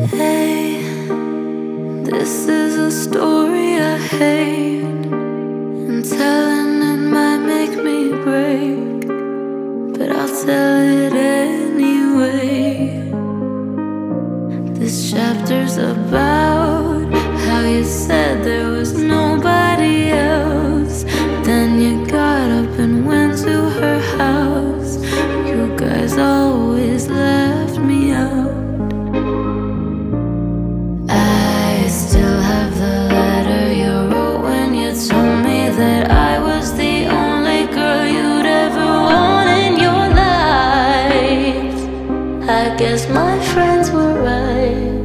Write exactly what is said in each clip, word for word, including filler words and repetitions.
Hey, this is a story I hate, and telling it might make me break, but I'll tell it anyway. This chapter's about how you said there was nobody else. Then you got up and went to her house. You guys always left me out. I still have the letter you wrote when you told me that I was the only girl you'd ever want in your life. I guess my friends were right.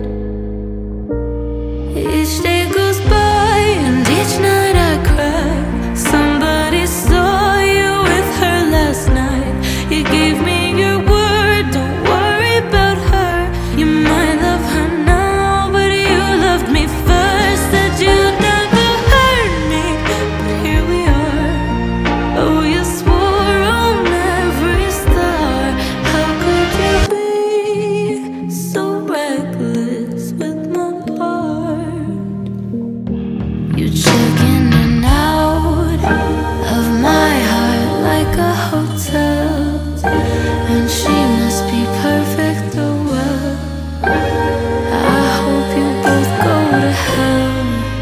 Each day goes by and each night I cry. Somebody saw you with her last night. You gave me your word, don't worry about her. You might love her now, but you loved me first. Said you'd never hurt me, but here we are. Oh, you swore on every star. How could you be so reckless with my heart? You check in and out of my heart like a hotel, and she must be perfect, oh well. I hope you both go to hell.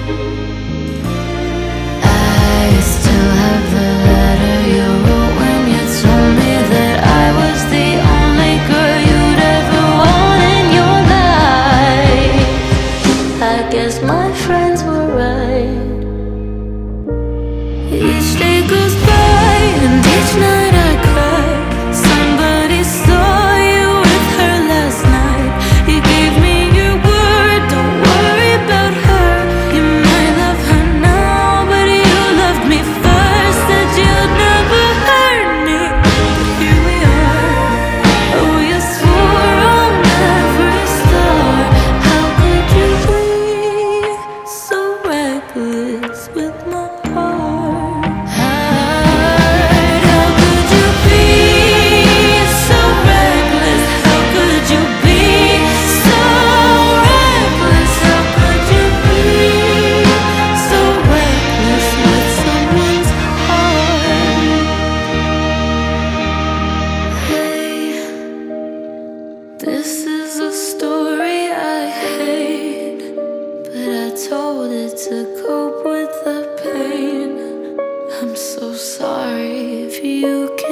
I still have the letter you wrote when you told me that I was the only girl you'd ever want in your life. I guess my friends were right. Each day goes by and each night I cry. Somebody saw you with her last night. You gave me your word, don't worry about her. You might love her now, but you loved me first. Said you'd never hurt me, but here we are. Oh, you swore on every star. How could you be so reckless with my heart? How could you be so reckless? How could you be so reckless? How could you be so reckless with someone's heart? Hey, this is a story I hate, but I told it to cope with the pain. I'm so sorry if you